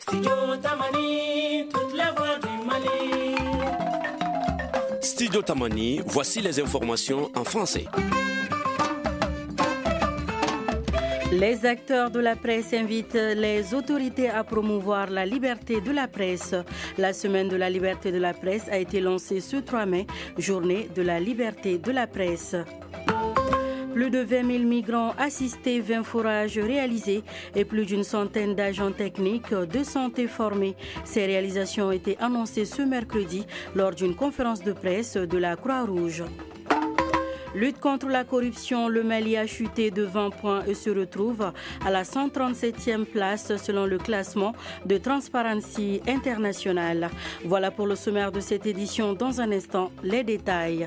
Studio Tamani, toute la voix du Mali. Studio Tamani, voici les informations en français. Les acteurs de la presse invitent les autorités à promouvoir la liberté de la presse. La semaine de la liberté de la presse a été lancée ce 3 mai, journée de la liberté de la presse. Plus de 20 000 migrants assistés, 20 forages réalisés et plus d'une centaine d'agents techniques de santé formés. Ces réalisations ont été annoncées ce mercredi lors d'une conférence de presse de la Croix-Rouge. Lutte contre la corruption, le Mali a chuté de 20 points et se retrouve à la 137e place selon le classement de Transparency International. Voilà pour le sommaire de cette édition. Dans un instant, les détails.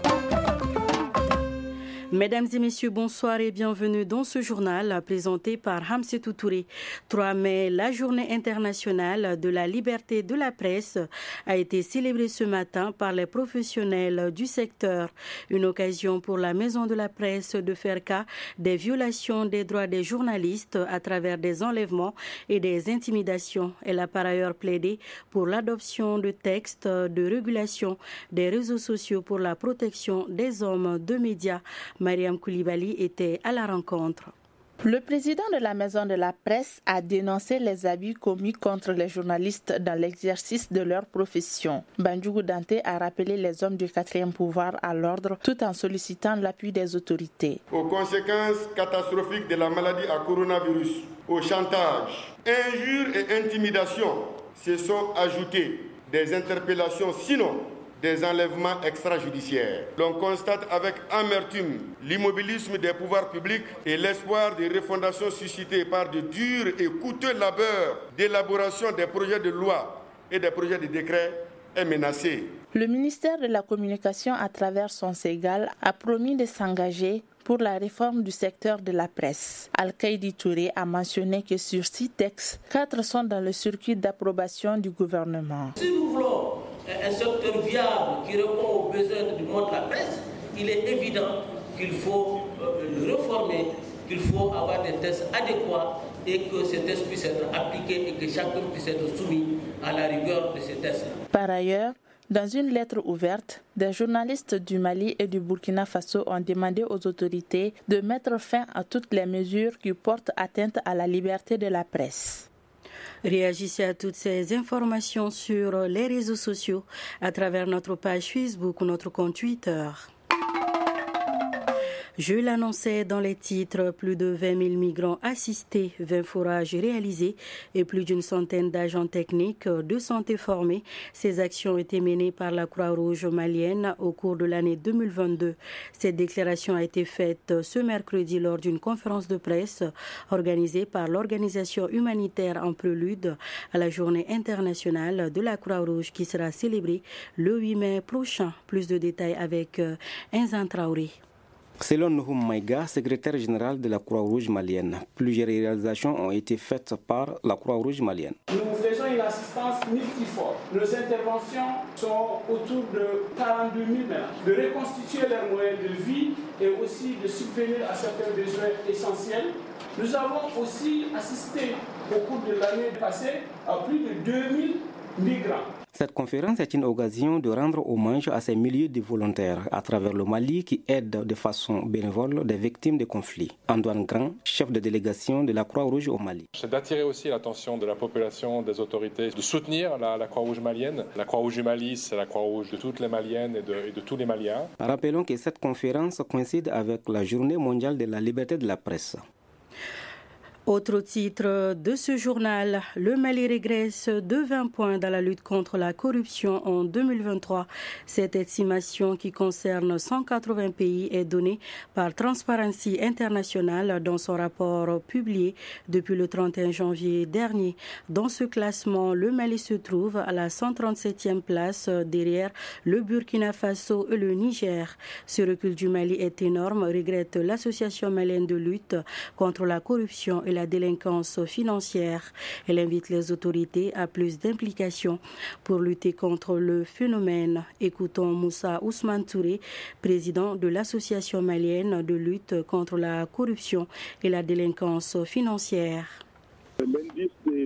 Mesdames et messieurs, bonsoir et bienvenue dans ce journal présenté par Hamsetou Touré. 3 mai, la journée internationale de la liberté de la presse a été célébrée ce matin par les professionnels du secteur. Une occasion pour la Maison de la Presse de faire cas des violations des droits des journalistes à travers des enlèvements et des intimidations. Elle a par ailleurs plaidé pour l'adoption de textes de régulation des réseaux sociaux pour la protection des hommes de médias. Mariam Koulibaly était à la rencontre. Le président de la Maison de la Presse a dénoncé les abus commis contre les journalistes dans l'exercice de leur profession. Bandjougou Dante a rappelé les hommes du 4e pouvoir à l'ordre tout en sollicitant l'appui des autorités. Aux conséquences catastrophiques de la maladie à coronavirus, au chantage, injures et intimidations se sont ajoutées des interpellations, sinon des enlèvements extrajudiciaires. L'on constate avec amertume l'immobilisme des pouvoirs publics et l'espoir de refondation suscité par de durs et coûteux labeurs d'élaboration des projets de loi et des projets de décret est menacé. Le ministère de la Communication, à travers son Ségal, a promis de s'engager pour la réforme du secteur de la presse. Al-Kaïdi Touré a mentionné que sur 6 textes, 4 sont dans le circuit d'approbation du gouvernement. Si nous voulons un secteur viable qui répond aux besoins du monde de la presse, il est évident qu'il faut le réformer, qu'il faut avoir des tests adéquats et que ces tests puissent être appliqués et que chacun puisse être soumis à la rigueur de ces tests. Par ailleurs, dans une lettre ouverte, des journalistes du Mali et du Burkina Faso ont demandé aux autorités de mettre fin à toutes les mesures qui portent atteinte à la liberté de la presse. Réagissez à toutes ces informations sur les réseaux sociaux à travers notre page Facebook ou notre compte Twitter. Je l'annonçais dans les titres, plus de 20 000 migrants assistés, 20 forages réalisés et plus d'une centaine d'agents techniques de santé formés. Ces actions ont été menées par la Croix-Rouge malienne au cours de l'année 2022. Cette déclaration a été faite ce mercredi lors d'une conférence de presse organisée par l'organisation humanitaire en prélude à la journée internationale de la Croix-Rouge qui sera célébrée le 8 mai prochain. Plus de détails avec Inzan Traoré. Selon Nouhoum Maïga, secrétaire général de la Croix-Rouge malienne, plusieurs réalisations ont été faites par la Croix-Rouge malienne. Nous faisons une assistance multiforme. Nos interventions sont autour de 42 000 ménages. De reconstituer leurs moyens de vie et aussi de subvenir à certains besoins essentiels. Nous avons aussi assisté au cours de l'année passée à plus de 2000 migrants. Cette conférence est une occasion de rendre hommage à ces milliers de volontaires à travers le Mali qui aident de façon bénévole des victimes de conflits. Antoine Grand, chef de délégation de la Croix-Rouge au Mali. C'est d'attirer aussi l'attention de la population, des autorités, de soutenir la Croix-Rouge malienne. La Croix-Rouge du Mali, c'est la Croix-Rouge de toutes les Maliennes et de tous les Maliens. Rappelons que cette conférence coïncide avec la Journée mondiale de la liberté de la presse. Autre titre de ce journal, le Mali régresse de 20 points dans la lutte contre la corruption en 2023. Cette estimation qui concerne 180 pays est donnée par Transparency International dans son rapport publié depuis le 31 janvier dernier. Dans ce classement, le Mali se trouve à la 137e place derrière le Burkina Faso et le Niger. Ce recul du Mali est énorme, regrette l'Association malienne de lutte contre la corruption et la délinquance financière. Elle invite les autorités à plus d'implication pour lutter contre le phénomène. Écoutons Moussa Ousmane Touré, président de l'Association malienne de lutte contre la corruption et la délinquance financière. L'indice des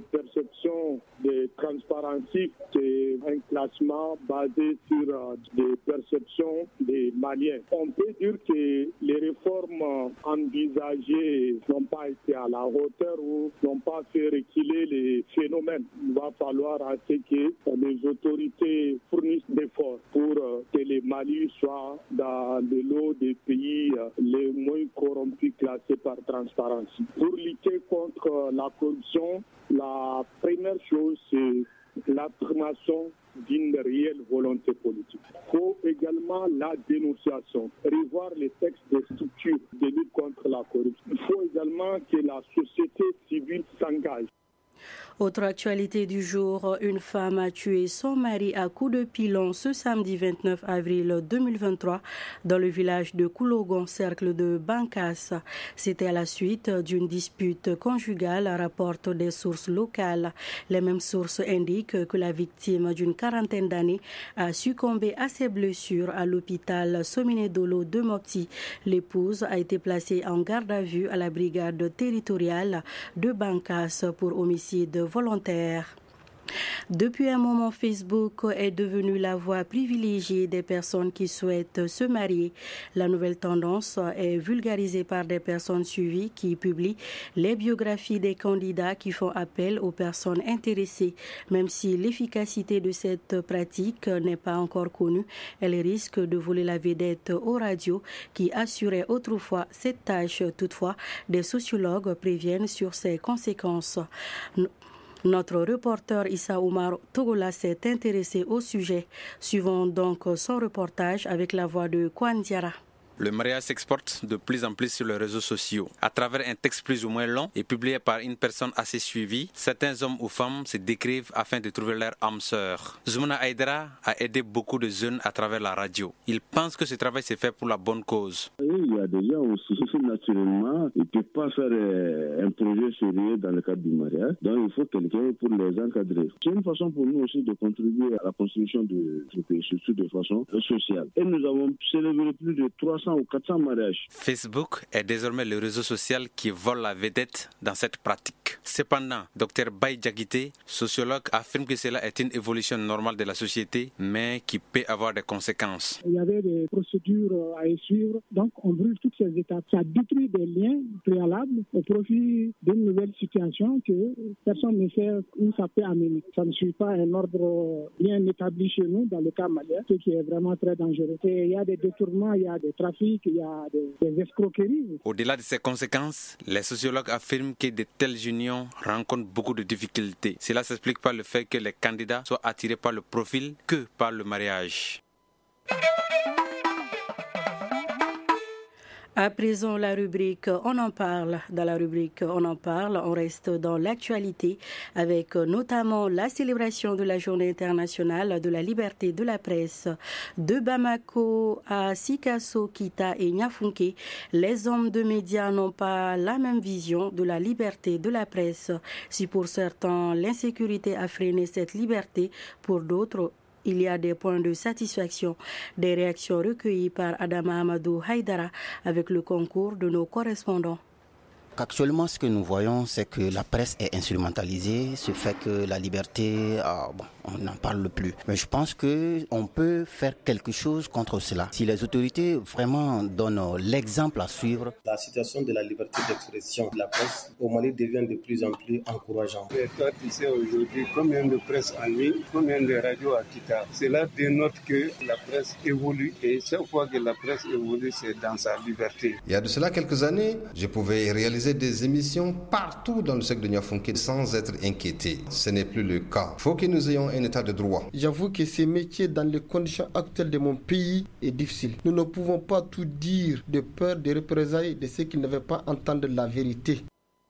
perceptions de transparency, c'est un classement basé sur des perceptions des Maliens. On peut dire que les réformes envisagées n'ont pas été à la hauteur ou n'ont pas fait reculer les phénomènes. Il va falloir à ce que les autorités fournissent des efforts pour que le Mali soit dans le lot des pays les moins corrompus classés par transparence. Pour lutter contre la corruption, la première chose, c'est l'affirmation d'une réelle volonté politique. Il faut également la dénonciation, revoir les textes des structures de lutte contre la corruption. Il faut également que la société civile s'engage. Autre actualité du jour, une femme a tué son mari à coups de pilon ce samedi 29 avril 2023 dans le village de Koulogon, cercle de Bankas. C'était à la suite d'une dispute conjugale, rapportent des sources locales. Les mêmes sources indiquent que la victime d'une quarantaine d'années a succombé à ses blessures à l'hôpital Sominedolo de Mopti. L'épouse a été placée en garde à vue à la brigade territoriale de Bankas pour homicide volontaire. Depuis un moment, Facebook est devenu la voie privilégiée des personnes qui souhaitent se marier. La nouvelle tendance est vulgarisée par des personnes suivies qui publient les biographies des candidats qui font appel aux personnes intéressées. Même si l'efficacité de cette pratique n'est pas encore connue, elle risque de voler la vedette aux radios qui assuraient autrefois cette tâche. Toutefois, des sociologues préviennent sur ses conséquences. Notre reporter Issa Oumar Togola s'est intéressé au sujet. Suivons donc son reportage avec la voix de Kwan Diara. Le mariage s'exporte de plus en plus sur les réseaux sociaux. À travers un texte plus ou moins long et publié par une personne assez suivie, certains hommes ou femmes se décrivent afin de trouver leur âme sœur. Zoumana Aïdara a aidé beaucoup de jeunes à travers la radio. Il pense que ce travail s'est fait pour la bonne cause. Il y a des gens aussi, naturellement, ils ne peuvent pas faire un projet sérieux dans le cadre du mariage. Donc il faut quelqu'un pour les encadrer. C'est une façon pour nous aussi de contribuer à la construction de ce pays, surtout de façon sociale. Et nous avons célébré plus de 300 ou 400 mariages. Facebook est désormais le réseau social qui vole la vedette dans cette pratique. Cependant, Dr Baye Diakité, sociologue, affirme que cela est une évolution normale de la société, mais qui peut avoir des conséquences. Il y avait des procédures à suivre, donc on brûle toutes ces étapes. Ça détruit des liens préalables au profit d'une nouvelle situation que personne ne sait où ça peut amener. Ça ne suit pas un ordre bien établi chez nous, dans le cas malien, ce qui est vraiment très dangereux. Et il y a des détournements, il y a des trafics, il y a des escroqueries. Au-delà de ces conséquences, les sociologues affirment que de telles unions rencontrent beaucoup de difficultés. Cela s'explique par le fait que les candidats soient attirés par le profil que par le mariage. À présent, la rubrique On en parle. Dans la rubrique On en parle, on reste dans l'actualité avec notamment la célébration de la Journée internationale de la liberté de la presse. De Bamako à Sikasso, Kita et Niafunke, les hommes de médias n'ont pas la même vision de la liberté de la presse. Si pour certains, l'insécurité a freiné cette liberté, pour d'autres, il y a des points de satisfaction, des réactions recueillies par Adama Amadou Haïdara avec le concours de nos correspondants. Actuellement, ce que nous voyons, c'est que la presse est instrumentalisée, ce fait que la liberté, on n'en parle plus. Mais je pense qu'on peut faire quelque chose contre cela. Si les autorités vraiment donnent l'exemple à suivre. La situation de la liberté d'expression de la presse au Mali devient de plus en plus encourageante. Et toi, tu sais aujourd'hui combien de presse en ligne, combien de radios à Kita. Cela dénote que la presse évolue et chaque fois que la presse évolue, c'est dans sa liberté. Il y a de cela quelques années, je pouvais réaliser des émissions partout dans le secteur de Niafunke sans être inquiété. Ce n'est plus le cas. Il faut que nous ayons un état de droit. J'avoue que ce métier dans les conditions actuelles de mon pays est difficile. Nous ne pouvons pas tout dire de peur des représailles de ceux qui ne veulent pas entendre la vérité.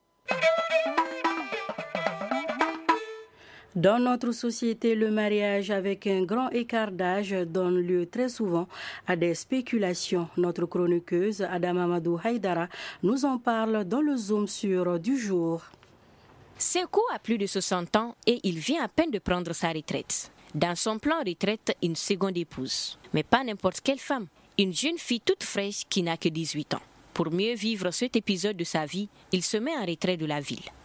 Dans notre société, le mariage avec un grand écart d'âge donne lieu très souvent à des spéculations. Notre chroniqueuse Adama Amadou Haïdara nous en parle dans le Zoom sur du jour. Sekou a plus de 60 ans et il vient à peine de prendre sa retraite. Dans son plan retraite, une seconde épouse. Mais pas n'importe quelle femme, une jeune fille toute fraîche qui n'a que 18 ans. Pour mieux vivre cet épisode de sa vie, il se met en retrait de la ville.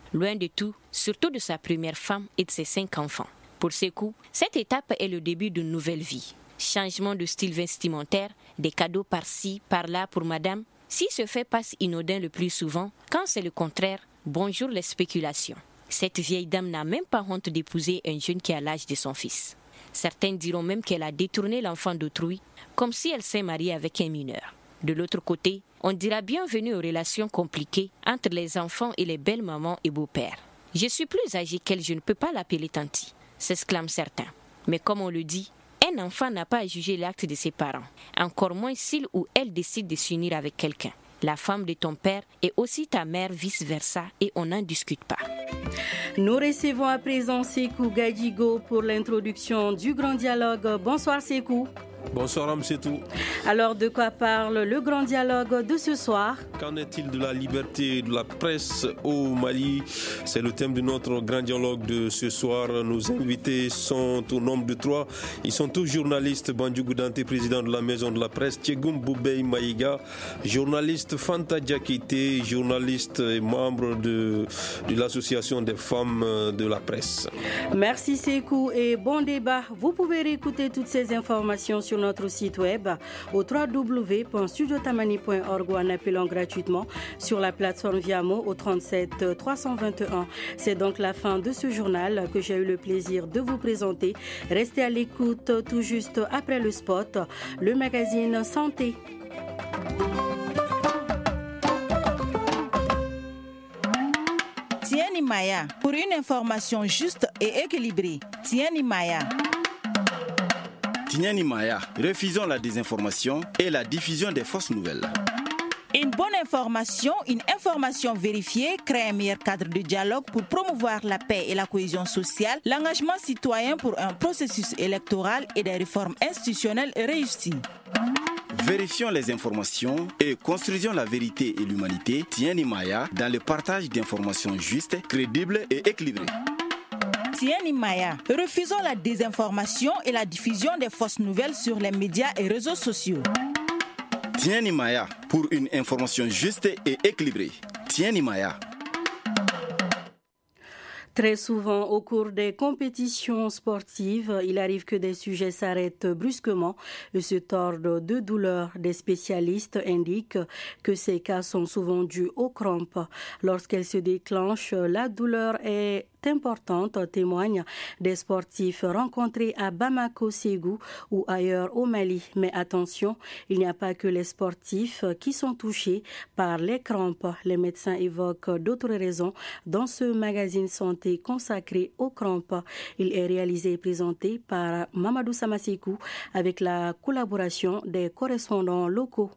Loin de tout, surtout de sa première femme et de ses 5 enfants. Pour Sekou, cette étape est le début d'une nouvelle vie. Changement de style vestimentaire, des cadeaux par-ci, par-là pour madame. Si ce fait passe inodin le plus souvent, quand c'est le contraire, bonjour les spéculations. Cette vieille dame n'a même pas honte d'épouser un jeune qui a l'âge de son fils. Certains diront même qu'elle a détourné l'enfant d'autrui, comme si elle s'est mariée avec un mineur. De l'autre côté, on dira bienvenue aux relations compliquées entre les enfants et les belles mamans et beaux-pères. Je suis plus âgée qu'elle, je ne peux pas l'appeler tanti, s'exclament certains. Mais comme on le dit, un enfant n'a pas à juger l'acte de ses parents, encore moins s'il ou elle décide de s'unir avec quelqu'un. La femme de ton père est aussi ta mère, vice-versa, et on n'en discute pas. Nous recevons à présent Sekou Gadjigo pour l'introduction du Grand Dialogue. Bonsoir Sekou. Bonsoir Amsetou. Alors de quoi parle le Grand Dialogue de ce soir? Qu'en est-il de la liberté de la presse au Mali? C'est le thème de notre Grand Dialogue de ce soir. Nos invités sont au nombre de 3. Ils sont tous journalistes. Bandjougou Dante, président de la Maison de la Presse. Tchegoum Boubey Maïga, journaliste. Fanta Diakité, journaliste et membre de l'association des femmes de la presse. Merci Sekou et bon débat. Vous pouvez réécouter toutes ces informations sur notre site web au www.studiotamani.org ou en appelant gratuitement sur la plateforme Viamo au 37 321. C'est donc la fin de ce journal que j'ai eu le plaisir de vous présenter. Restez à l'écoute tout juste après le spot, le magazine Santé. Tieni Maya, pour une information juste et équilibrée. Tieni Maya. Tieni Maya, refusons la désinformation et la diffusion des fausses nouvelles. Une bonne information, une information vérifiée crée un meilleur cadre de dialogue pour promouvoir la paix et la cohésion sociale, l'engagement citoyen pour un processus électoral et des réformes institutionnelles réussies. Vérifions les informations et construisons la vérité et l'humanité. Tieni Maya dans le partage d'informations justes, crédibles et équilibrées. Tieni Maya, refusons la désinformation et la diffusion des fausses nouvelles sur les médias et réseaux sociaux. Tieni Maya, pour une information juste et équilibrée. Tieni Maya. Très souvent, au cours des compétitions sportives, il arrive que des sujets s'arrêtent brusquement et se tordent de douleur. Des spécialistes indiquent que ces cas sont souvent dus aux crampes. Lorsqu'elles se déclenchent, la douleur est importante, témoignent des sportifs rencontrés à Bamako, Ségou ou ailleurs au Mali. Mais attention, il n'y a pas que les sportifs qui sont touchés par les crampes. Les médecins évoquent d'autres raisons dans ce magazine santé consacré aux crampes. Il est réalisé et présenté par Mamadou Samasekou avec la collaboration des correspondants locaux.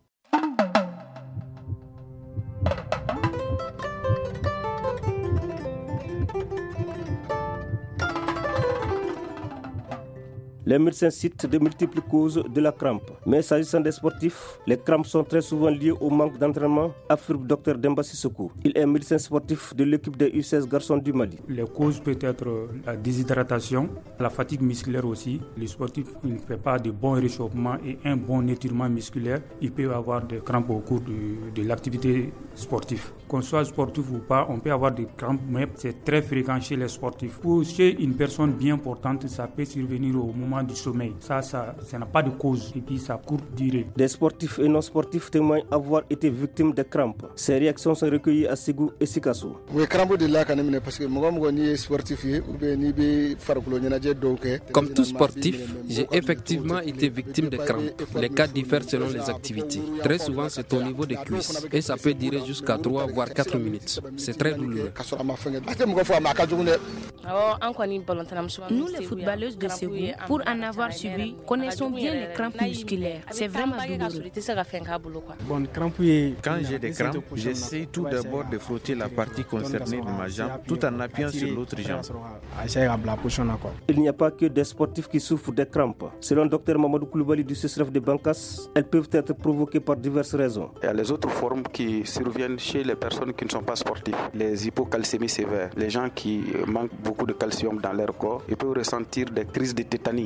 Les médecins citent de multiples causes de la crampe. Mais s'agissant des sportifs, les crampes sont très souvent liées au manque d'entraînement, affirme Dr Demba Sissoko. Il est médecin sportif de l'équipe des U16 garçons du Mali. Les causes peuvent être la déshydratation, la fatigue musculaire aussi. Les sportifs ne font pas de bons réchauffements et un bon étirement musculaire. Ils peuvent avoir des crampes au cours de l'activité sportive. Qu'on soit sportif ou pas, on peut avoir des crampes, mais c'est très fréquent chez les sportifs. Ou chez une personne bien portante, ça peut survenir au moment du sommeil. Ça n'a pas de cause et puis ça courte durée. Des sportifs et non sportifs témoignent avoir été victimes de crampes. Ces réactions sont recueillies à Ségou et Sikasso. Comme tout sportif, j'ai effectivement été victime de crampes. Les cas diffèrent selon les activités. Très souvent, c'est au niveau des cuisses et ça peut durer jusqu'à 3 voire 4 minutes. C'est très douloureux. Nous, les footballeuses de Ségou, pour en avoir subi, connaissons bien les crampes musculaires. C'est vraiment douloureux. Quand j'ai des crampes, j'essaie tout d'abord de frotter la partie concernée de ma jambe tout en appuyant sur l'autre jambe. Il n'y a pas que des sportifs qui souffrent des crampes. Selon Dr Mamadou Koulibaly du CESREF de Bankas, elles peuvent être provoquées par diverses raisons. Il y a les autres formes qui surviennent chez les personnes qui ne sont pas sportives. Les hypocalcémies sévères, les gens qui manquent beaucoup de calcium dans leur corps, ils peuvent ressentir des crises de tétanie.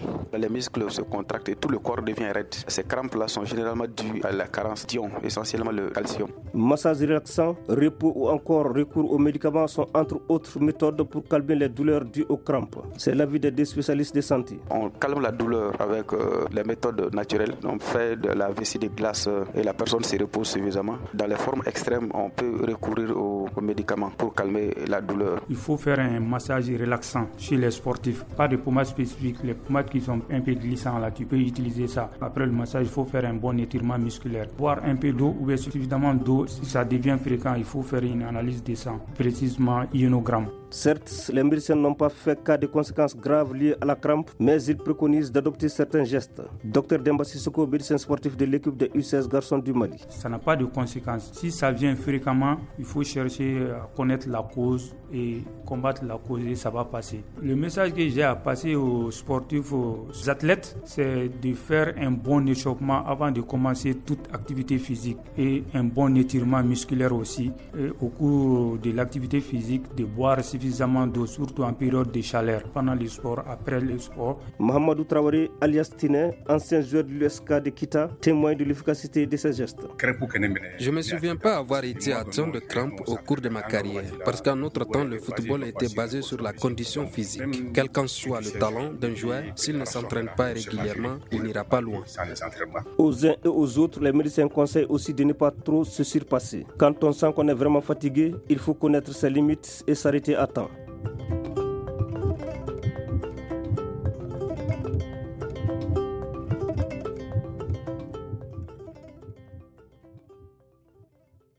Les muscles se contractent et tout le corps devient raide. Ces crampes-là sont généralement dues à la carence d'ion, essentiellement le calcium. Massage relaxant, repos ou encore recours aux médicaments sont entre autres méthodes pour calmer les douleurs dues aux crampes. C'est l'avis des spécialistes de santé. On calme la douleur avec les méthodes naturelles. On fait de la vessie de glace et la personne se repose suffisamment. Dans les formes extrêmes, on peut recourir aux médicaments pour calmer la douleur. Il faut faire un massage relaxant chez les sportifs. Pas de pommades spécifiques. Les pommades qui sont un peu glissantes, là, tu peux utiliser ça. Après le massage, il faut faire un bon étirement musculaire. Boire un peu d'eau ou suffisamment d'eau. Si ça devient fréquent, il faut faire une analyse de sang, précisément ionogramme. Certes, les médecins n'ont pas fait cas de conséquences graves liées à la crampe, mais ils préconisent d'adopter certains gestes. Dr Demba Sissoko, médecin sportif de l'équipe des U16 garçons du Mali. Ça n'a pas de conséquences. Si ça vient fréquemment, il faut chercher à connaître la cause et combattre la cause et ça va passer. Le message que j'ai à passer aux sportifs, aux athlètes, c'est de faire un bon échauffement avant de commencer toute activité physique et un bon étirement musculaire aussi. Et au cours de l'activité physique, de boire suffisamment d'eau, surtout en période de chaleur, pendant le sport, après le sport. Mohamedou Traoré, alias Tine, ancien joueur de l'USK de Kita, témoin de l'efficacité de ces gestes. Je ne me souviens pas avoir été atteint de crampes au cours de ma carrière, parce qu'en notre temps, le football était basé sur la condition physique. Quel qu'en soit le talent d'un joueur, s'il ne s'entraîne pas régulièrement, il n'ira pas loin. Aux uns et aux autres, les médecins conseillent aussi de ne pas trop se surpasser. Quand on sent qu'on est vraiment fatigué, il faut connaître ses limites et s'arrêter à temps.